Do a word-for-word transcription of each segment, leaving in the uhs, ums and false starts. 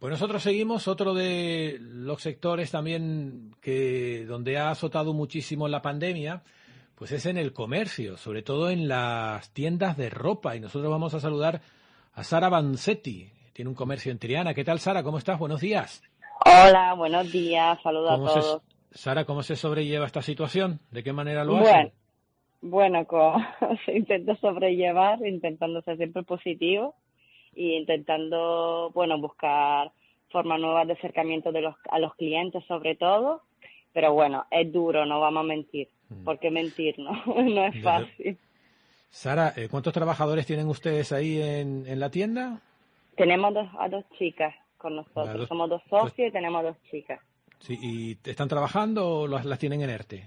Pues nosotros seguimos otro de los sectores también que donde ha azotado muchísimo la pandemia, pues es en el comercio, sobre todo en las tiendas de ropa. Y nosotros vamos a saludar a Sara Vanzetti, tiene un comercio en Triana. ¿Qué tal, Sara? ¿Cómo estás? Buenos días. Hola, buenos días, saludos a ¿Cómo se, todos. Sara, ¿cómo se sobrelleva esta situación? ¿De qué manera lo Bueno, hace? bueno, co- intento sobrellevar, intentando ser siempre positivo y intentando, bueno, buscar formas nuevas de acercamiento de los, a los clientes sobre todo, pero bueno, es duro, no vamos a mentir. ¿Por qué mentir, no? No es Desde... fácil. Sara, eh, ¿cuántos trabajadores tienen ustedes ahí en, en la tienda? Tenemos dos, a dos chicas con Las nosotros, dos- somos dos entonces, socios y tenemos dos chicas. sí, ¿y están trabajando o las, las tienen en ERTE?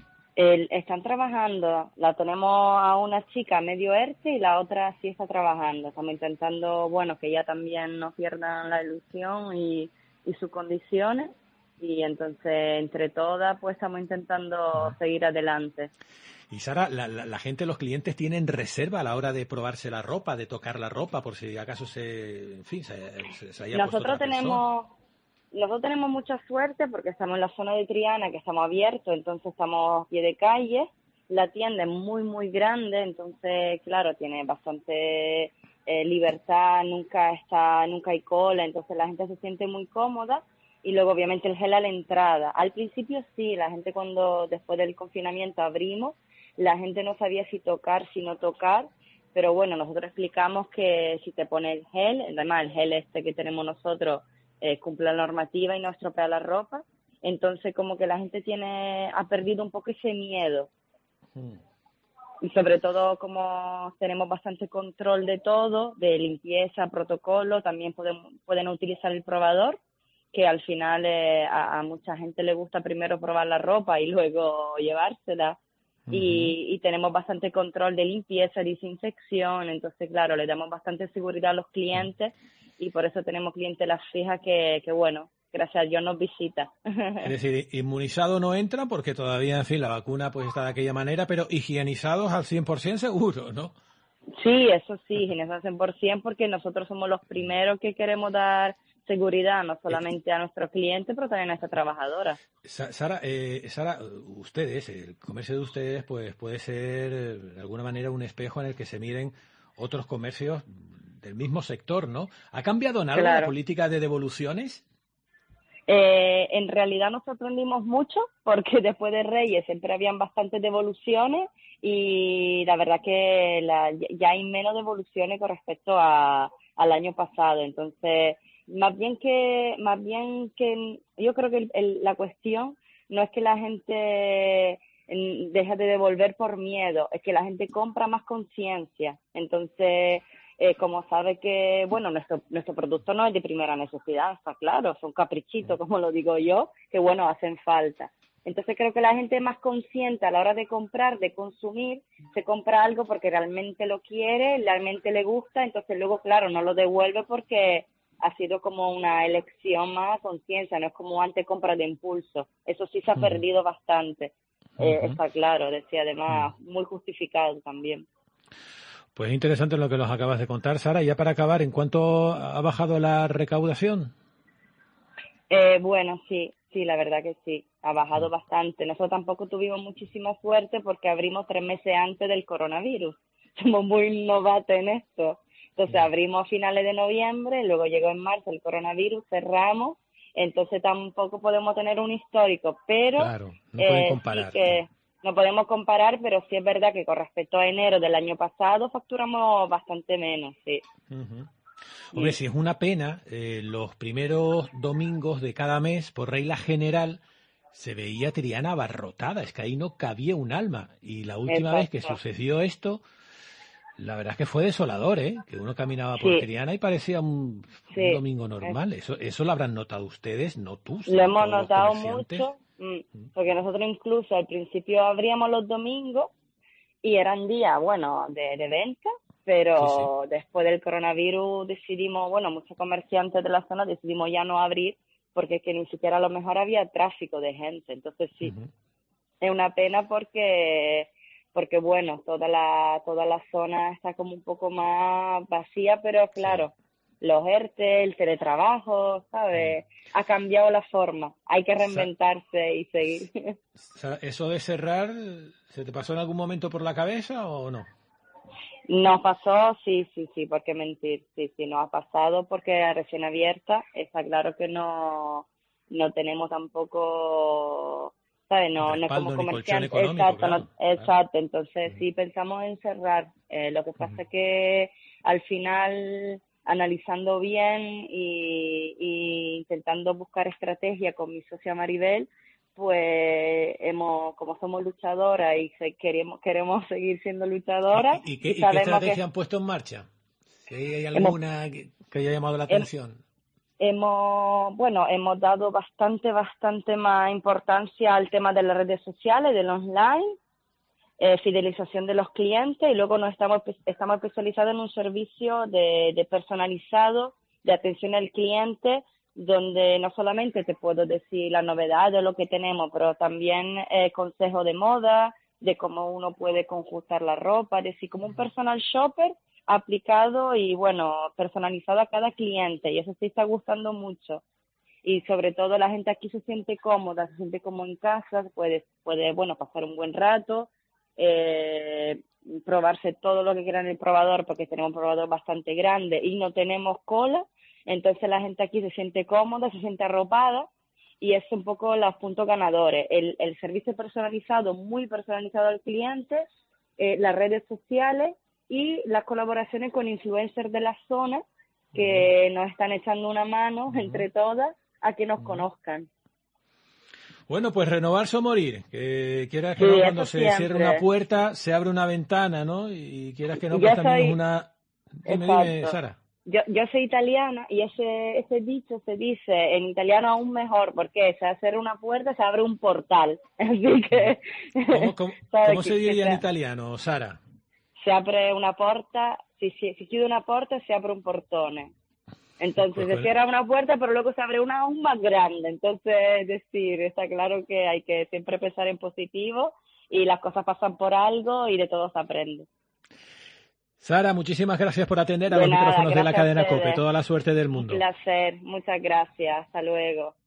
El, están trabajando, la tenemos a una chica medio ERTE y la otra sí está trabajando. Estamos intentando, bueno, que ella también no pierda la ilusión y, y sus condiciones. Y entonces, entre todas, pues estamos intentando seguir adelante. Y Sara, la, la, la gente, los clientes tienen reserva a la hora de probarse la ropa, de tocar la ropa, por si acaso se, en fin, se, se, se haya puesto Nosotros otra persona. tenemos, nosotros tenemos mucha suerte porque estamos en la zona de Triana, que estamos abiertos, entonces estamos a pie de calle. La tienda es muy, muy grande, entonces, claro, tiene bastante eh, libertad, nunca está, nunca hay cola, entonces la gente se siente muy cómoda. Y luego, obviamente, el gel a la entrada. Al principio sí, la gente cuando después del confinamiento abrimos, la gente no sabía si tocar, si no tocar, pero bueno, nosotros explicamos que si te pone el gel, además el gel este que tenemos nosotros eh, cumple la normativa y no estropea la ropa, entonces como que la gente tiene ha perdido un poco ese miedo. Hmm. Y sobre todo como tenemos bastante control de todo, de limpieza, protocolo, también podemos, pueden utilizar el probador, que al final eh, a, a mucha gente le gusta primero probar la ropa y luego llevársela. Uh-huh. Y, y tenemos bastante control de limpieza, desinfección, entonces claro, le damos bastante seguridad a los clientes y por eso tenemos clientelas fijas que, que bueno, gracias a Dios nos visita. Es decir, inmunizado no entra porque todavía, en fin, la vacuna pues está de aquella manera, pero higienizados al cien por ciento seguro, ¿no? Sí, eso sí, en eso cien por ciento, porque nosotros somos los primeros que queremos dar seguridad no Eh, solamente a nuestros clientes, pero también a nuestras trabajadoras. Sa- Sara, eh, Sara, ustedes, el comercio de ustedes, pues puede ser eh, de alguna manera un espejo en el que se miren otros comercios del mismo sector, ¿no? ¿Ha cambiado en algo la Claro. política de devoluciones? Eh, en realidad nos sorprendimos mucho porque después de Reyes siempre habían bastantes devoluciones y la verdad que la, ya hay menos devoluciones con respecto a, al año pasado. Entonces, más bien que, más bien que, yo creo que el, el, la cuestión no es que la gente mm, deja de devolver por miedo, es que la gente compra más conciencia. Entonces, eh, como sabe que, bueno, nuestro nuestro producto no es de primera necesidad, está claro, son caprichitos, como lo digo yo, que, bueno, hacen falta. Entonces creo que la gente es más consciente a la hora de comprar, de consumir, se compra algo porque realmente lo quiere, realmente le gusta, entonces luego, claro, no lo devuelve porque ha sido como una elección más a conciencia, no es como antes compra de impulso. Eso sí se ha Uh-huh. perdido bastante, eh, Uh-huh. está claro, decía Uh-huh. además, muy justificado también. Pues interesante lo que nos acabas de contar, Sara. Y ya para acabar, ¿en cuánto ha bajado la recaudación? Eh, bueno, sí, sí, la verdad que sí, ha bajado bastante. Nosotros tampoco tuvimos muchísima suerte porque abrimos tres meses antes del coronavirus. Somos muy novatos en esto. Entonces Ya. abrimos a finales de noviembre, luego llegó en marzo el coronavirus, cerramos, entonces tampoco podemos tener un histórico, pero Claro, no pueden eh, sí comparar. que no podemos comparar, pero sí es verdad que con respecto a enero del año pasado facturamos bastante menos, sí. Uh-huh. Hombre, Mm. si es una pena, eh, los primeros domingos de cada mes, por regla general, se veía Triana abarrotada, es que ahí no cabía un alma. Y la última vez que Exacto. sucedió esto, la verdad es que fue desolador, ¿eh? Que uno caminaba por Sí, Triana y parecía un, un sí. domingo Es normal. Eso, eso lo habrán notado ustedes, no tú, Lo sino hemos todos los notado comerciantes. mucho, mm, porque nosotros incluso al principio abríamos los domingos y eran días, bueno, de, de venta, Sí, sí. pero después del coronavirus decidimos, bueno, muchos comerciantes de la zona decidimos ya no abrir porque es que ni siquiera a lo mejor había tráfico de gente. Entonces sí, Ujú. es una pena porque, porque bueno, toda la, toda la zona está como un poco más vacía, pero Sí. claro, los ERTE, el teletrabajo, ¿sabes? Ha cambiado la forma, hay que reinventarse y seguir. ¿Eso de cerrar, se te pasó en algún momento por la cabeza o no? Nos pasó, sí, sí, sí, ¿por qué mentir? Sí, sí, nos ha pasado porque recién abierta, está claro que no, no tenemos tampoco, ¿sabes? No, no respaldo, como ni colchón comerciantes, económico, exacto, claro, no, exacto, claro. entonces Uh-huh. sí pensamos en cerrar. Eh, lo que pasa Uh-huh. es que al final, analizando bien y, y intentando buscar estrategia con mi socia Maribel, pues hemos, como somos luchadoras y se, queremos, queremos seguir siendo luchadoras, ¿Y, y, qué, y ¿Y qué sabemos que estrategia han puesto en marcha? Si hay hemos, alguna que, que haya llamado la hem- atención. hemos, bueno, hemos dado bastante, bastante más importancia al tema de las redes sociales, del online, eh, fidelización de los clientes, y luego nos estamos, estamos especializados en un servicio de, de personalizado de atención al cliente, donde no solamente te puedo decir la novedad de lo que tenemos, pero también eh, consejo de moda, de cómo uno puede conjuntar la ropa, es decir, como un personal shopper aplicado y, bueno, personalizado a cada cliente, y eso sí está gustando mucho. Y sobre todo la gente aquí se siente cómoda, se siente como en casa, puede, puede bueno, pasar un buen rato, eh, probarse todo lo que quiera en el probador, porque tenemos un probador bastante grande y no tenemos cola, entonces la gente aquí se siente cómoda, se siente arropada, y es un poco los puntos ganadores. El, el servicio personalizado, muy personalizado al cliente, eh, las redes sociales y las colaboraciones con influencers de la zona que uh-huh. nos están echando una mano uh-huh. entre todas a que nos uh-huh. conozcan. Bueno, pues renovarse o morir. Que quieras que sí, no, cuando se siempre. cierra una puerta, se abre una ventana, ¿no? Y quieras que no, Yo pues también soy... es una... Dime, Exacto. dime, Sara. Yo, yo soy italiana y ese, ese dicho se dice en italiano aún mejor, porque se hace una puerta, se abre un portal. Así que... ¿Cómo, cómo, ¿cómo se diría en italiano, Sara? Se abre una puerta, si, si, si chiude una puerta, se abre un portone. Entonces pues, se cierra una puerta, pero luego se abre una aún más grande. Entonces, es decir, está claro que hay que siempre pensar en positivo, y las cosas pasan por algo y de todo se aprende. Sara, muchísimas gracias por atender a de los nada, micrófonos de la cadena a COPE. Toda la suerte del mundo. Un placer, muchas gracias. Hasta luego.